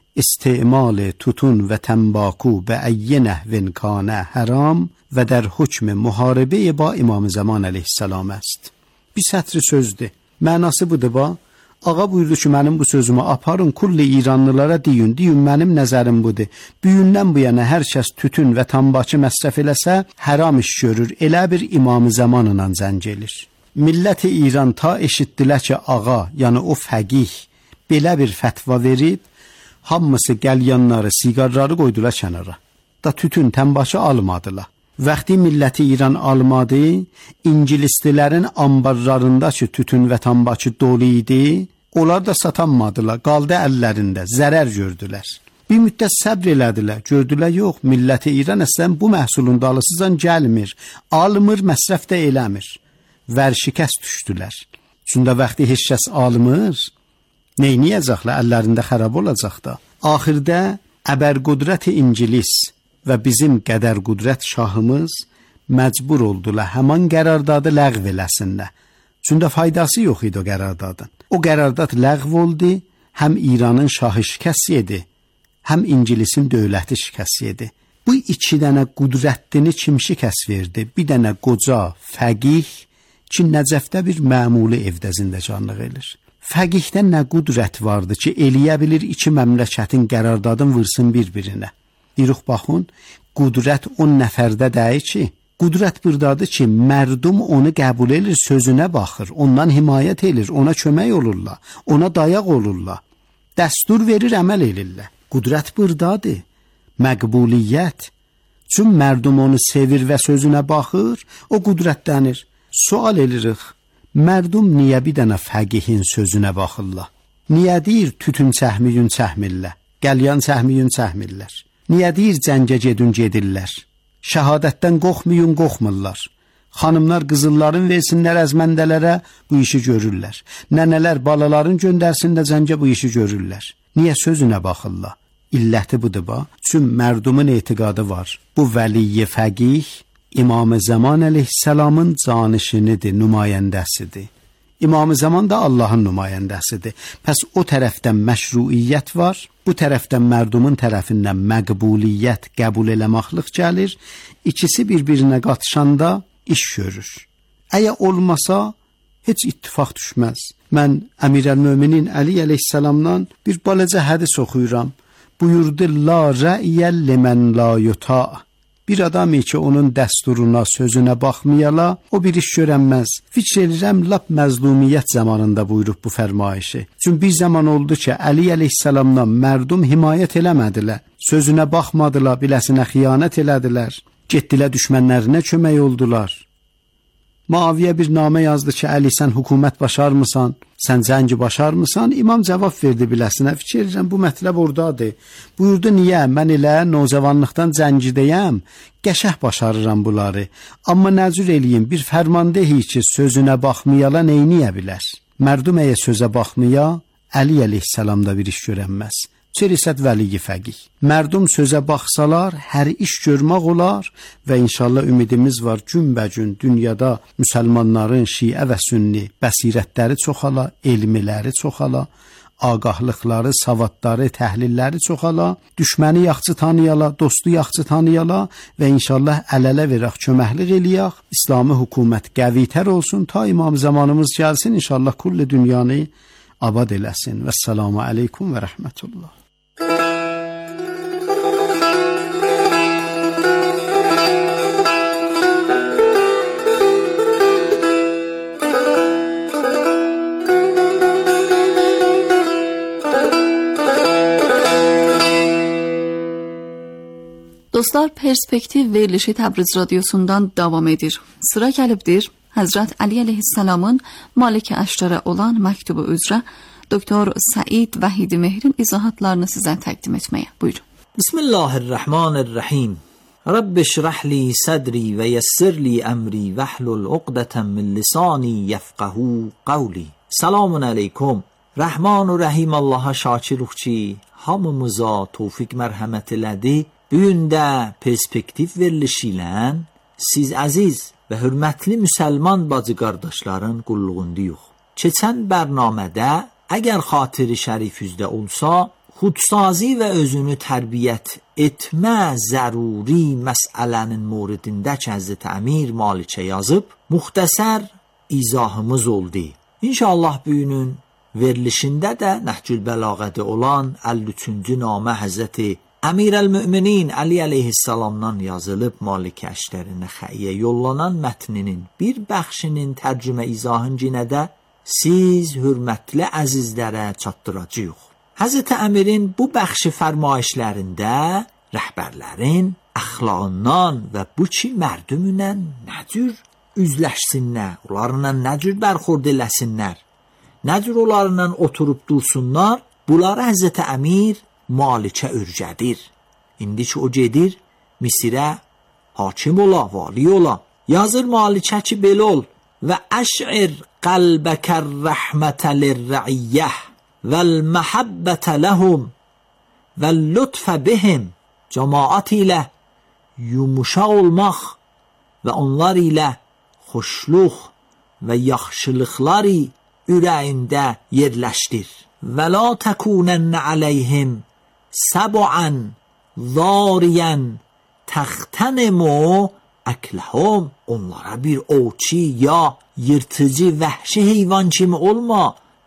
istimal tutun və təmbaku və əyyə nəhvin kanə haram və der hükm muharibə ba İmam Zaman əleyhissalam است. Bir sətri sözdür. Mənası budur ba. Ağa buyurdu ki, mənim bu sözümü aparın, kulli İranlılara deyin, deyin mənim nəzərim budur. Büyündən bu yana hər kəs tütün və tambakı məsrəf eləsə, haram iş görür, elə bir İmam Zamanla zəng gelir. Milləti İran ta eşitdilər ki, ağa, yəni o fəqih belə bir fətva verib, hamısı qəlyanları, siqarları qoydular kənara. Da tütün, təmbakı almadılar. Vaxtı milləti İran almadı, İngilistlərin ambarlarındakı tütün və tambakı dolu idi, onlar da satanmadılar, qaldı əllərində, zərər gördülər. Bir müddət səbr elədilər, gördülər yox, milləti İran əslən bu məhsulun dalısızdan gəlmir, almır, məsrəf də eləmir. Vərşikəs düşdülər. Çünki vaxtı heç kəs almır, neyniyəcəklər, əllərində xərab olacaq da. Axırda əbərqudrət İngilis və bizim qədər qudrət şahımız məcbur oldular həman qərardadı ləğv eləsinlər. Çünki faydası yox idi o qərardadın. O qərardad ləğv oldu, həm İranın şahı şikəst yedi, həm İngilisin dövləti şikəst yedi. Bu iki dənə qudrətini kim şikəst verdi? Bir dənə qoca, fəqih ki, Nəcəfdə bir məmuli evdə zindəcanlıq elir. Fəqihdə nə qudrət vardı ki, eləyə bilir iki məmləkətin qərardadın vırsın bir-birinə. Deyirik, baxın, qudrət on nəfərdə deyil ki, qudrət buradadır ki, mərdum onu qəbul edir, sözünə baxır, ondan himayət edir, ona kömək olurlar, ona dayaq olurlar, dəstur verir, əməl edirlər. Qudrət buradadır, məqbuliyyət. Çün mərdum onu sevir və sözünə baxır, o qudrətdənir. Sual edirik, mərdum niyə bir dənə fəqihin sözünə baxırlar? Niyə deyir tütün çəhmiyün çəhmirlər, qəlyan çəhmiyün çəhmirlər? Niyə deyir cəngə gedün gedirlər? Şəhadətdən qorxmayın qorxmurlar. Xanımlar qızılların versinlər əzməndələrə, bu işi görürlər. Nənələr balaların göndərsinlər cəngə, bu işi görürlər. Niyə sözünə baxırlar? İlləti budur ba. Çün mərdumun etiqadı var. Bu vəliyyə fəqih İmam Zaman əleyhissalamın canişinidir, nümayəndəsidir. İmam Zaman da Allahın nümayəndəsidir. Pəs o tərəfdən məşruiyyət var, bu tərəfdən mərdumun tərəfindən məqbuliyyət, qəbul eləmaqlıq gəlir. İkisi bir-birinə qatışanda iş görür. Əgər olmasa, heç ittifaq düşməz. Mən Əmirəl-Möminin Əli əleyhissalamdan bir balaca hədis oxuyuram. Buyurdu, la rə'yə limən la yuta'. Bir adam ki, onun dəsturuna, sözünə baxmayala, o bir iş görənməz. Fikr edirəm, lap məzlumiyyət zamanında buyurub bu fərmayişi. Çünki bir zaman oldu ki, Əli əleyhissalamdan mərdum himayət eləmədilər. Sözünə baxmadılar, biləsinə xiyanət elədilər. Getdilər düşmənlərinə kömək oldular. Muaviyə bir namə yazdı ki, Əli sən hökumət başarmısan, sən cəngi başarmısan? İmam cavab verdi biləsinə, fikir edirəm, bu mətləb oradadır. Buyurdu, niyə? Mən elə nocavanlıqdan cəngidəyəm, qəşəh başarıram bunları. Amma nəzür eləyim, bir fərmandehi ki, sözünə baxmayala neyniyə bilər? Mərdum əyə sözə baxmaya, Əli əleyhissalamda bir iş görənməz. Çerisət vəliyi fəqih. Mərdum sözə baxsalar, hər iş görmək olar və inşallah ümidimiz var günbəgün dünyada müsəlmanların şiə və sünni bəsirətləri çoxala, elmiləri çoxala, ağahlıqları, savadları, təhlilləri çoxala, düşməni yaxşı tanıyala, dostu yaxşı tanıyala və inşallah əl-ələ verək, köməklik eləyək, İslami hökumət qəvitər olsun, ta İmam zamanımız gəlsin, inşallah kulli dünyanı abad eləsin. Vəssalamu aleykum və rəhmətullah. Dostlar, Perspektiv verilişi Təbriz radiosundan davam edir. Sıra gəlibdir Həzrət Ali əleyhissalamın Malik Əşrərə olan məktubu üzrə Doktor Said Vahidi Mehrin izahatlarını sizə təqdim etməyə. Buyurun. Bismillahirrahmanirrahim. Rabbi şrah li sadri və yessir li əmri vəhlul uqdətən min lisani yəfqəhu qavli. Selamun əleykum. Rəhman və Rəhim Allaha şakiruq ki, hamımıza tövfiq mərhəmət elədi. Bu gün də perspektiv verilişi ilə siz əziz və hörmətli müsəlman bacı qardaşların qulluğundayıq. Keçən bərnamədə əgər xatiri şərifizdə olsa, xudsazi və özünü tərbiyyət etmə zəruri məsələnin mövridində ki, Həzrəti Əmir Malikə yazıb, müxtəsər izahımız oldu. İnşallah bu günün verilişində də Nəhcül Bəlağədə olan əlli üçüncü namə Həzrəti Əmir əl-Müminin Əli əleyhissalamdan yazılıb Malik Əşrəri Nəxəiyə yollanan mətninin bir bəxşinin tərcümə izahını də siz hörmətli əzizlərə çatdıracağıq. Həzrəti Əmirin bu bəxşi fərmayişlərində rəhbərlərin əxlaqından və bu ki mərdümünə nə cür üzləşsinlər, onlarla nə cür bərxurd eləsinlər, nə cür onlarla oturub dursunlar, bunları Həzrəti Əmir Malikə örgədir. İndi ki o gedir Misirə hakim ola, vali ola. Yazır Malikə ki belə ol və əş'ir qəlbəkər rəhmətə lirrəiyyəh vəl-məhəbbətə ləhum vəl-lütfə bihim. Cəmaat ilə yumuşaq olmaq və onlar ilə xoşluq və yaxşılıqları ürəyində yerləşdir. Və la təkunənnə əleyhim səb'an zariyan təxtənimu əkləhum. Onlara bir ovçi ya yırtıcı vəhşi heyvan kimi olma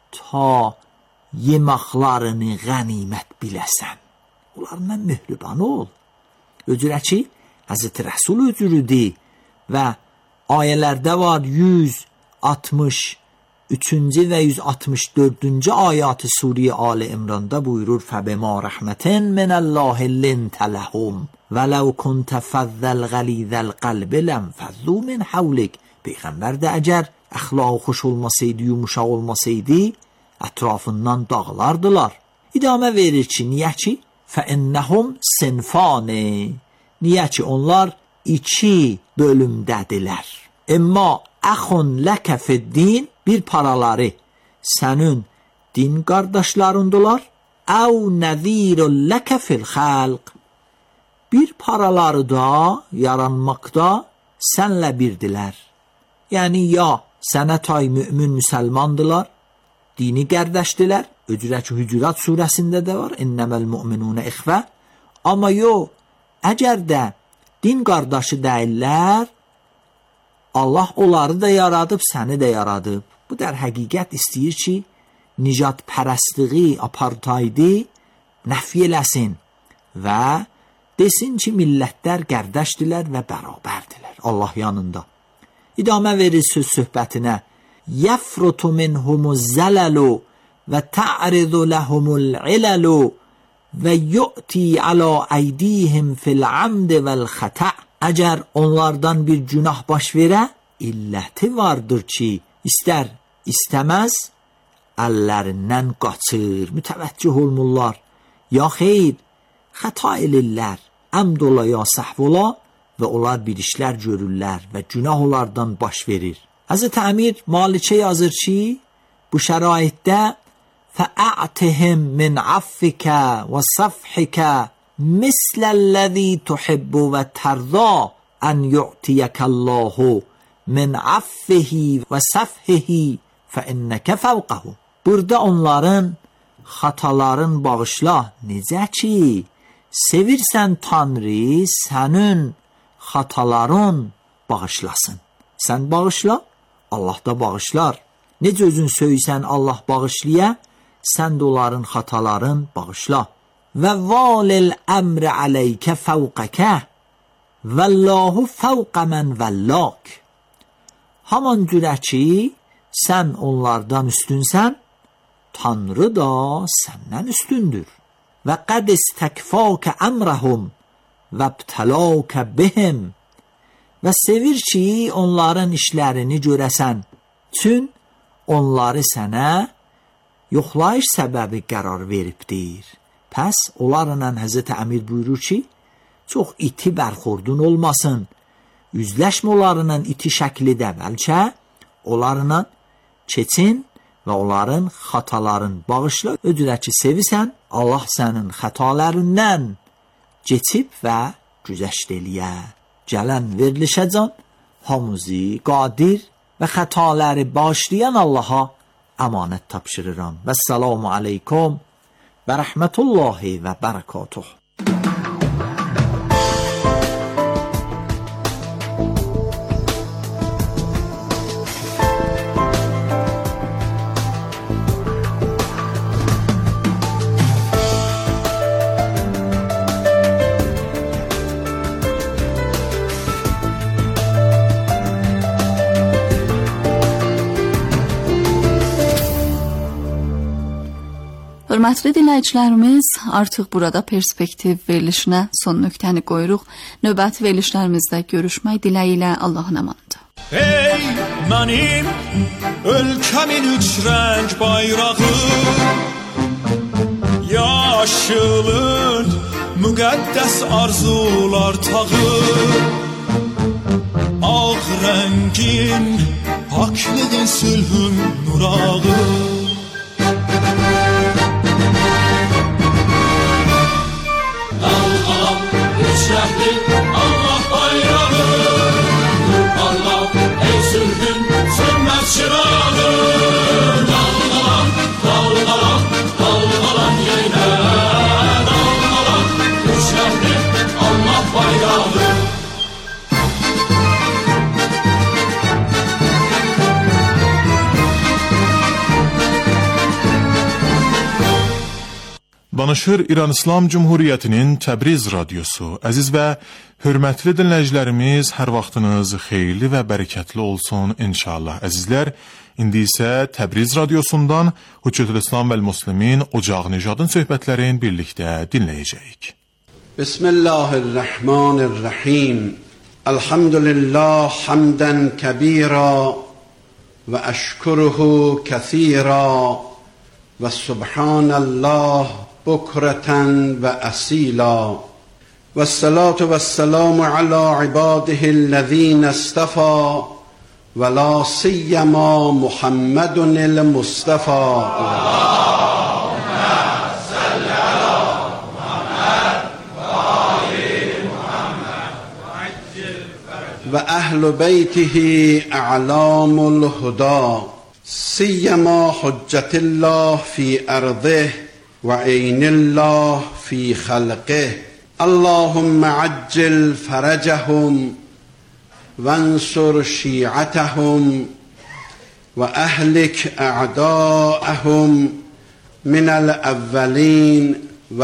ta yeməklarını qənimət biləsən. Onlarla möhriban ol. Öcürə ki Həzrəti Rəsul öcürüdür və ayələrdə var yüz altmış üçüncü və yüz altmış dördüncü ayatı Suriyə Ali İmranda buyurur فَبِمَا رَحْمَةٍ مِنَ اللّٰهِ لِنْتَ لَهُمْ وَلَوْ كُنْتَ فَذَّ الْغَلِيظَ الْقَلْبِ لَنْفَضُّوا مِنْ حَوْلِكَ. Peyğəmbər də əgər əxlaqı xoş olmasaydı, yumuşaq olmasaydı, ətrafından dağlardılar. İdamə verir ki, niyə ki? فَإِنَّهُمْ سِنْفَانِ. Niyə ki? Onlar iki bölümdədirlər. İmma əxun ləkə fiddin, bir paraları sənin din qardaşlarındılar, əv nəzirun ləkə fil xalq. Bir paraları da yaranmaqda sənlə birdilər. Yəni ya sənə tay mümin müsəlmandılar, dini qardaşdılar. Öcürə ki Hücurat surəsində də var, innəməl müminunə ixvə. Amma yox, əgər də din qardaşı deyirlər, Allah onları da yaradıb, səni də yaradıb. Bu der həqiqət istəyir ki, nicat pərəstliği, apartaydı nəfi eləsin və desin ki, millətlər qardaşdilər və bərabərdilər Allah yanında. İdamə verir söz söhbətinə. Yəfrutu minhumuz zələlu və ta'ridu ləhumul iləlu və yu'ti alə əydihim fil amdi vəl xəta'. Əgər onlardan bir günah baş verə, illəti vardır ki, istər istəməz əllərindən qaçır, mütəvəccüh olmurlar. Ya xeyr, xəta elirlər, əmd ola ya səhv ola və onlar bir işlər görürlər və günah onlardan baş verir. Həzrəti Əmir Malikə yazır ki, bu şəraitdə fə'ətihim min affikə və səfhikə misləl-ləzi tuhibbu və tərza ən yu'tiyəkəllahu min affihi və səfhihi fəinnəkə fəvqəhu. Burada onların xataların bağışla. Necə ki, sevirsən Tanrı, sənin xataların bağışlasın. Sən bağışla, Allah da bağışlar. Necə özün söysən Allah bağışlaya, sən də onların xataların bağışla. Və valil əmri əleykə fəvqəkə vəllahu fəvqə mən vəllak. Haman cürə ki, sən onlardan üstünsən, Tanrı da səndən üstündür. Və qəd istəkfəkə əmrəhum və btələkə bihim. və sevir ki, onların işlərini görəsən. Çün onları sənə yoxlayış səbəbi qərar veribdir. Pəs onlarla Həzrəti Əmir buyurur ki, çox iti bərxordun olmasın. Üzləşmə onlarla iti şəklidə, bəlkə onlarla keçin və onların xataların bağışla. Ödürə ki, sevisən, Allah sənin xətalarından geçib və güzəşt eləyə. Gələn verilişə can, hamızi qadir və xətaları bağışlayan Allaha əmanət tapşırıram. Vəssalamu aleykum və rəhmətullahi və bərəkatuh. Hörmətli dinləyicilərimiz, artıq burada perspektiv verilişinə son nöqtəni qoyuruq. Növbəti verilişlərimizdə görüşmək diləyi ilə Allahın əmanında. Ey mənim ölkəmin üç rəng bayrağı, yaşılın müqəddəs arzular tağı, ağ rəngin paklığın sülhün nurağı. Allah bayrağı, Allah ey sülhün sönmez çırağı. Dalgalan, dalgalan, dalgalan yine, dalgalan, güçlendi Allah bayrağı. Danışır İran İslam Cumhuriyyətinin Təbriz radiosu. Əziz və hörmətli dinləyicilərimiz, hər vaxtınız xeyirli və bərəkətli olsun inşallah. Əzizlər, indi isə Təbriz radiosundan Hüccətül-İslam vəl-Müslimin Ocaq Nijadın söhbətlərini birlikdə dinləyəcəyik. Bismillahirrahmanirrahim. Elhamdülillah hamdən kəbira və əşkuruhu kəthira və subhanallah bukratan və əsila və salatu və salamu ala ibadihillezine istafa və la siyyama Muhammedun il-Mustafa. Allahümme salli ala Muhammed və ali Muhammed və əhl-i beytihi a'lamul huda siyyama hüccetillah fi ardih وعين الله في خلقه. اللهم عجل فرجهم وانصر شيعتهم وأهلك أعداءهم من الأولين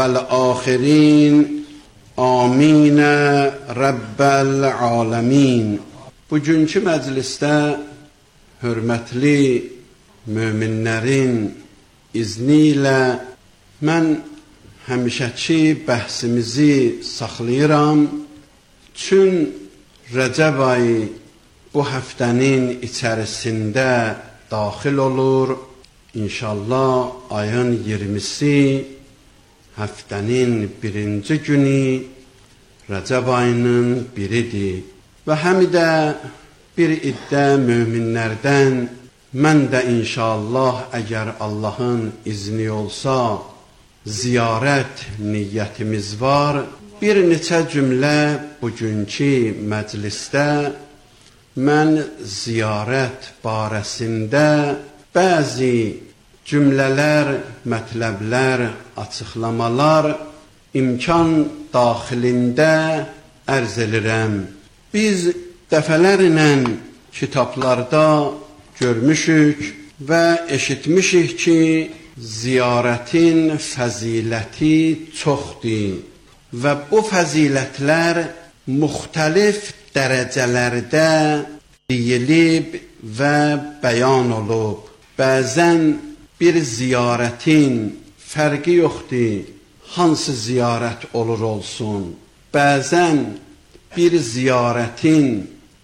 والآخرين آمين رب العالمين. Bugünkü məclisdə hörmətli möminlərin izni ilə mən həmişəki bəhsimizi saxlayıram. Çün Rəcəb ayı bu həftənin içərisində daxil olur. İnşallah ayın iyirmisi həftənin birinci günü Rəcəb ayının biridir. Və həm də bir iddə möminlərdən mən də inşallah əgər Allahın izni olsa ziyarət niyyətimiz var. Bir neçə cümlə bugünkü məclisdə mən ziyarət barəsində bəzi cümlələr, mətləblər, açıqlamalar imkan daxilində ərz edirəm. Biz dəfələrlə kitablarda görmüşük və eşitmişik ki, ziyarətin fəziləti çoxdur və bu fəzilətlər müxtəlif dərəcələrdə deyilib və bəyan olub. Bəzən bir ziyarətin fərqi yoxdur, hansı ziyarət olur olsun. Bəzən bir ziyarətin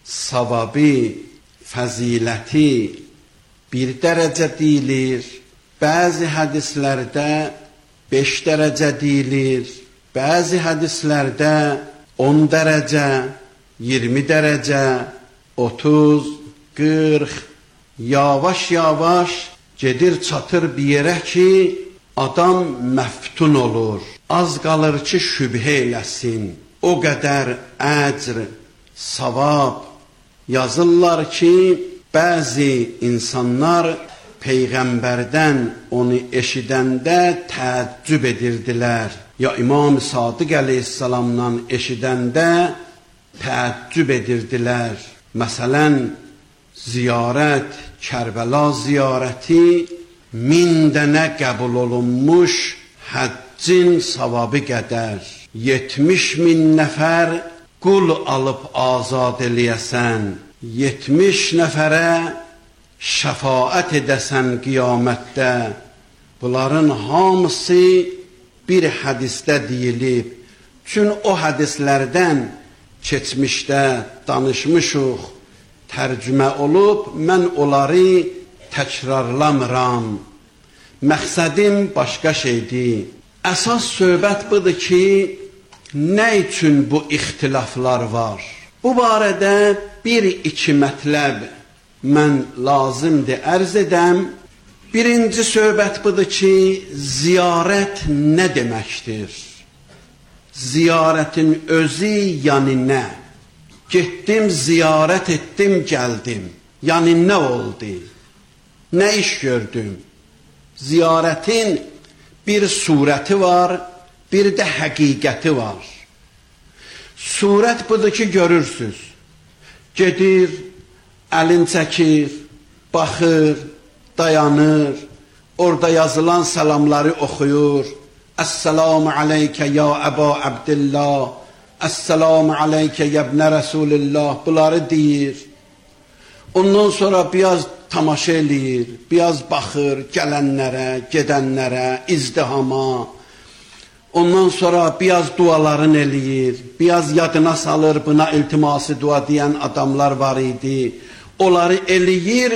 savabı, fəziləti bir dərəcə deyilir. Bəzi hədislərdə beş dərəcə deyilir. Bəzi hədislərdə on dərəcə, iyirmi dərəcə, otuz, qırx, yavaş-yavaş gedir çatır bir yerə ki, adam məftun olur. Az qalır ki, şübhə eləsin. O qədər əcr, savab yazırlar ki, bəzi insanlar Peyğəmbərdən onu eşidəndə təəccüb edirdilər. Ya İmam Sadiq əleyhissalamdan eşidəndə təəccüb edirdilər. Məsələn, ziyarət, Kərbəla ziyarəti min dənə qəbul olunmuş həccin savabı qədər. yetmiş min nəfər qul alıb azad eləyəsən, yetmiş nəfərə şəfaət edəsən qiyamətdə. Bunların hamısı bir hədisdə deyilib. Çün o hədislərdən keçmişdə danışmışıq, tərcümə olub, mən onları təkrarlamıram. Məqsədim başqa şeydir. Əsas söhbət budur ki, nə üçün bu ixtilaflar var? Bu barədə bir-iki mətləb mən lazımdır ərz edəm. Birinci söhbət budur ki, ziyarət nə deməkdir? Ziyarətin özü yəni nə? Getdim, ziyarət etdim, gəldim. Yəni nə oldu? Nə iş gördüm? Ziyarətin bir surəti var, bir də həqiqəti var. Surət budur ki, görürsünüz. Gedir, əlin çəkir, baxır, dayanır, orada yazılan salamları oxuyur. Əssəlamu aleykə ya Əba Abdillah, Əssəlamu aleykə yəbnə Rəsulillah, bunları deyir. Ondan sonra biraz tamaşa eləyir, biraz baxır gələnlərə, gedənlərə, izdihama. Ondan sonra biraz dualarını eləyir, biraz yadına salır, buna iltiması dua deyən adamlar var idi. Onları eləyir,